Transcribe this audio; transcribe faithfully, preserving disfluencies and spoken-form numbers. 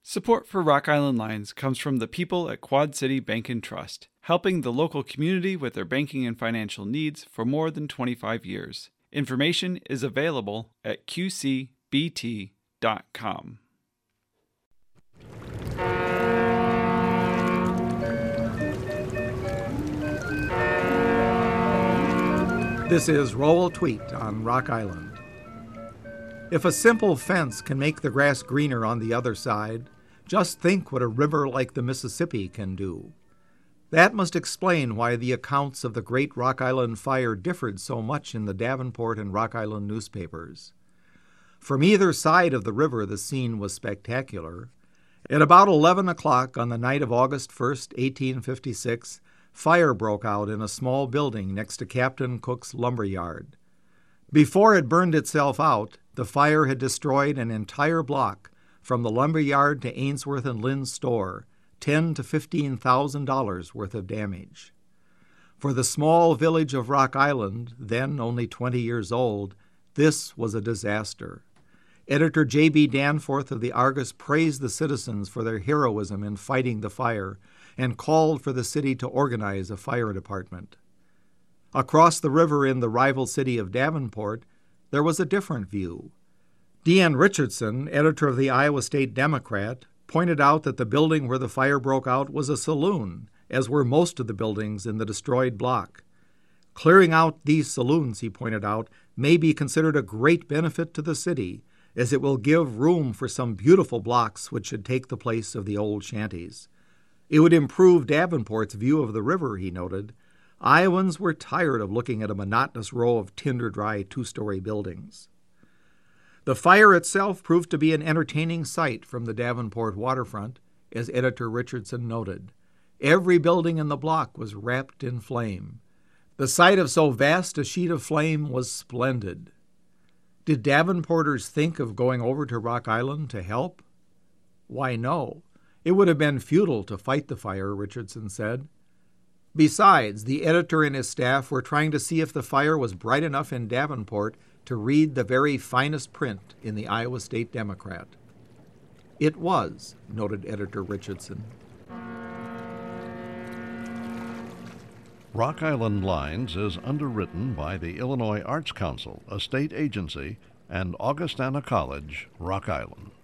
Support for Rock Island Lines comes from the people at Quad City Bank and Trust, helping the local community with their banking and financial needs for more than twenty-five years. Information is available at q c b t dot com. This is Roll Tweet on Rock Island. If a simple fence can make the grass greener on the other side, just think what a river like the Mississippi can do. That must explain why the accounts of the Great Rock Island Fire differed so much in the Davenport and Rock Island newspapers. From either side of the river, the scene was spectacular. At about eleven o'clock on the night of August first, eighteen fifty-six, fire broke out in a small building next to Captain Cook's lumber yard. Before it burned itself out, the fire had destroyed an entire block from the lumber yard to Ainsworth and Lynn's store, ten to fifteen thousand dollars worth of damage. For the small village of Rock Island, then only twenty years old, this was a disaster. Editor J B Danforth of the Argus praised the citizens for their heroism in fighting the fire and called for the city to organize a fire department. Across the river in the rival city of Davenport, there was a different view. D N Richardson, editor of the Iowa State Democrat, pointed out that the building where the fire broke out was a saloon, as were most of the buildings in the destroyed block. Clearing out these saloons, he pointed out, may be considered a great benefit to the city, as it will give room for some beautiful blocks which should take the place of the old shanties. It would improve Davenport's view of the river, he noted. Iowans were tired of looking at a monotonous row of tinder-dry two-story buildings. The fire itself proved to be an entertaining sight from the Davenport waterfront, as editor Richardson noted. Every building in the block was wrapped in flame. The sight of so vast a sheet of flame was splendid. Did Davenporters think of going over to Rock Island to help? Why, no. It would have been futile to fight the fire, Richardson said. Besides, the editor and his staff were trying to see if the fire was bright enough in Davenport to read the very finest print in the Iowa State Democrat. It was, noted editor Richardson. Rock Island Lines is underwritten by the Illinois Arts Council, a state agency, and Augustana College, Rock Island.